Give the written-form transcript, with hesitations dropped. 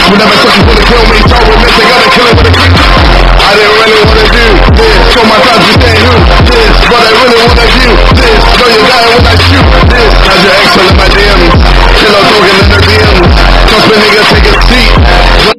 We never said you wanna kill me, so we're missing, gotta kill it with a quick. I didn't really wanna do this, so my times you saying who this, but I really